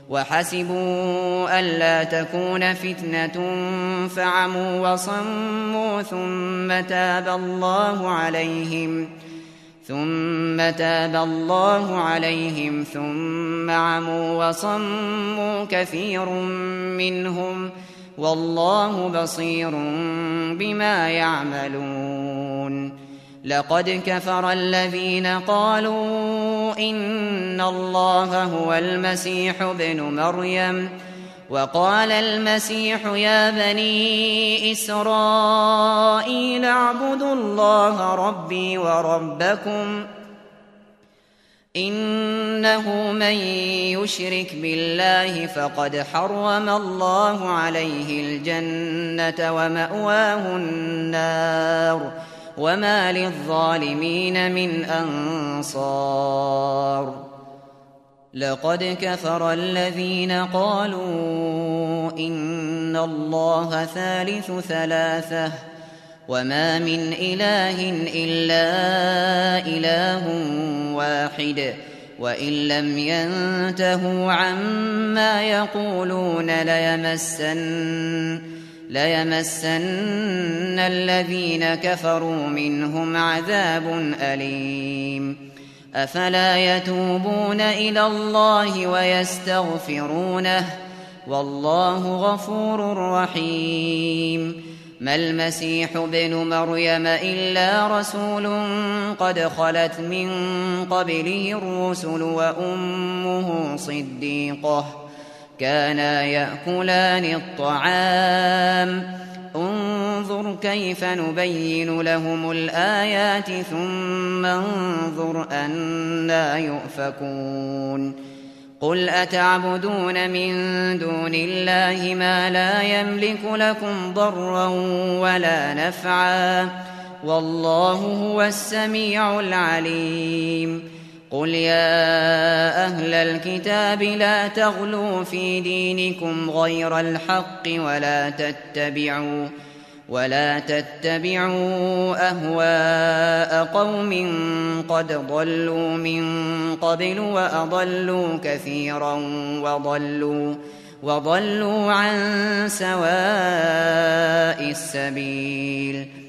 وحسبوا ألا تكون فتنة فعموا وصموا ثم تاب الله عليهم ثم عموا وصموا كثير منهم والله بصير بما يعملون. لقد كفر الذين قالوا إن الله هو المسيح ابن مريم وقال المسيح يا بني إسرائيل اعبدوا الله ربي وربكم إنه من يشرك بالله فقد حرم الله عليه الجنة ومأواه النار وما للظالمين من أنصار. لقد كفر الذين قالوا إن الله ثالث ثلاثة وما من إله إلا إله واحد وإن لم ينتهوا عما يقولون ليمسن الذين كفروا منهم عذاب أليم. أفلا يتوبون إلى الله ويستغفرونه والله غفور رحيم. ما المسيح ابن مريم إلا رسول قد خلت من قبله الرسل وأمه صديقة كانا يأكلان الطعام انظر كيف نبين لهم الآيات ثم انظر أنى يؤفكون. قل أتعبدون من دون الله ما لا يملك لكم ضرا ولا نفعا والله هو السميع العليم. قل يا أهل الكتاب لا تغلوا في دينكم غير الحق ولا تتبعوا أهواء قوم قد ضلوا من قبل وأضلوا كثيرا وضلوا عن سواء السبيل.